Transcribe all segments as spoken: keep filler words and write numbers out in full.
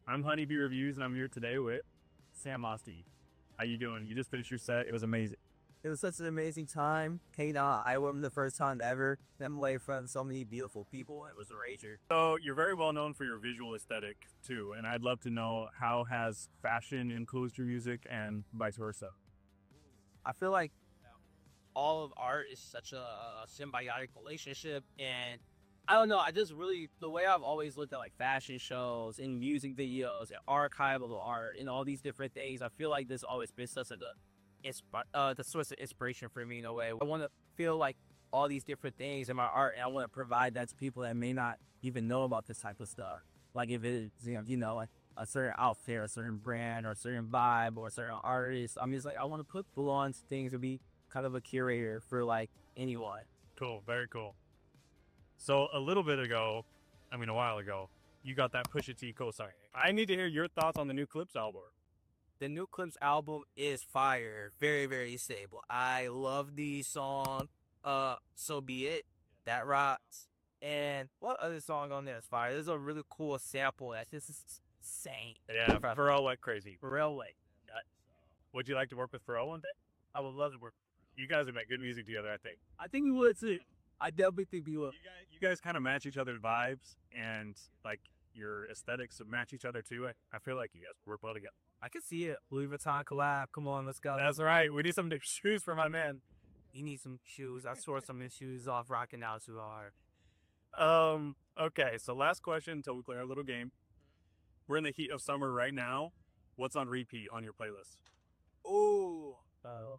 I'm Honeybee Reviews, and I'm here today with Sam Osti. How you doing? You just finished your set. It was amazing. It was such an amazing time. Hanging out at Iowa the first time ever. Them away from so many beautiful people. It was a rager. So you're very well known for your visual aesthetic too, and I'd love to know how has fashion influenced your music and vice versa. I feel like all of art is such a, a symbiotic relationship, and I don't know. I just really the way I've always looked at like fashion shows and music videos and archival art and all these different things. I feel like this always been such a it's uh the source of inspiration for me in a way. I want to feel like all these different things in my art, and I want to provide that to people that may not even know about this type of stuff. Like if it's you know like a certain outfit, or a certain brand, or a certain vibe, or a certain artist. I mean, it's like I want to put full on things to be kind of a curator for like anyone. Cool, very cool. So a little bit ago, I mean a while ago, you got that Pusha T co-sign. I need to hear your thoughts on the new Clips album. The new Clips album is fire. Very, very stable. I love the song, uh, So Be It. That rocks. And what other song on there is fire? There's a really cool sample that's just insane. Yeah, Pharrell went crazy. Pharrell went. Would you like to work with Pharrell one day? I would love to work. You guys would make good music together, I think. I think we would too. I definitely think we would. You guys, you guys kind of match each other's vibes, and like your aesthetics match each other too. I, I feel like you guys work well together. I can see it. Louis Vuitton collab. Come on, let's go. That's right. We need some new shoes for my man. You need some shoes. I saw some of his shoes off rocking out too hard. Um. Okay. So last question until we play our little game. We're in the heat of summer right now. What's on repeat on your playlist? Ooh. Oh.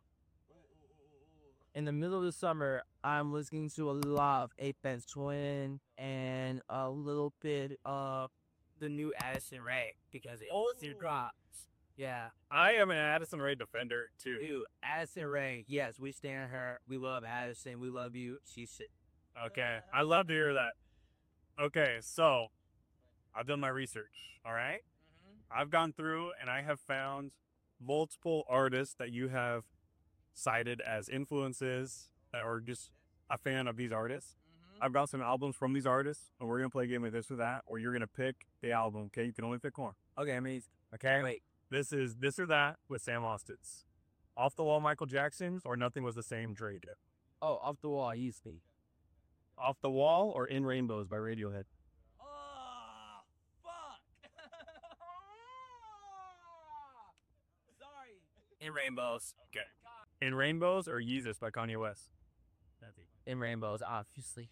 In the middle of the summer, I'm listening to a lot of Aphex Twin and a little bit of the new Addison Rae because it oh. drops. Yeah. I am an Addison Rae defender too. Dude, Addison Rae, yes, we stand her. We love Addison. We love you. She's shit. Okay. I love to hear that. Okay, so I've done my research, all right? Mm-hmm. I've gone through and I have found multiple artists that you have cited as influences or just a fan of these artists. Mm-hmm. I've got some albums from these artists, and we're going to play a game of this or that, or you're going to pick the album, okay? You can only pick one. Okay, amazing. Okay? Wait. This is This or That with Sam Austin's. Off the Wall Michael Jackson's or Nothing Was the Same Dre did. Oh, Off the Wall, easy. Off the Wall or In Rainbows by Radiohead? Oh, fuck. Sorry. In Rainbows. Okay. In Rainbows or Yeezus by Kanye West? In Rainbows, obviously.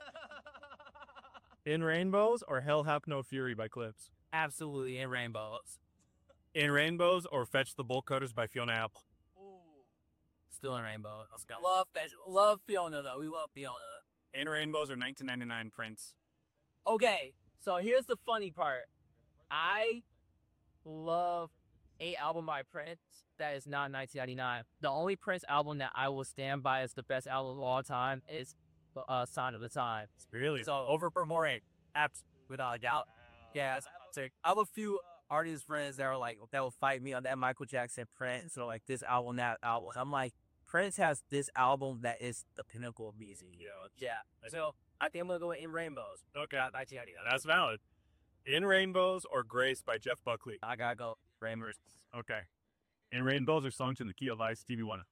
In Rainbows or Hell Hath No Fury by Clips? Absolutely in Rainbows. In Rainbows or Fetch the Bolt Cutters by Fiona Apple? Ooh. Still in Rainbows. Let's go. Love, love Fiona, though. We love Fiona. In Rainbows or nineteen ninety-nine Prince? Okay, so here's the funny part. I love a album by Prince that is not nineteen ninety-nine. The only Prince album that I will stand by as the best album of all time is uh, Sign of the Times. Really? So over Permore, apps without a doubt. Yeah, I have a few artist friends that are like that will fight me on that Michael Jackson Prince or like this album, that album. I'm like, Prince has this album that is the pinnacle of music. Yeah. Yeah. So I think I'm gonna go with In Rainbows. Okay. nineteen ninety-nine. That's valid. In Rainbows or Grace by Jeff Buckley? I gotta go Rainbows. Okay. In Rainbows or Songs in the Key of Life, Stevie Wonder?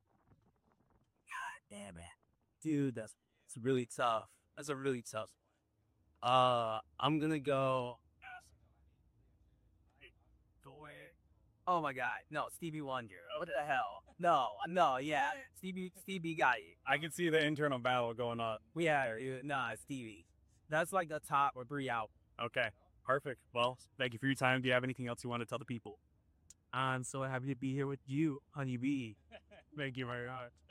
God damn it. Dude, that's it's really tough. That's a really tough. Uh I'm gonna go. Oh my god. No, Stevie Wonder. What the hell? No, no, yeah. Stevie Stevie got it. I can see the internal battle going on. We had nah, Stevie. That's like the top or three out. Okay. Perfect. Well, thank you for your time. Do you have anything else you want to tell the people? I'm so happy to be here with you, Honeybee. Thank you very much.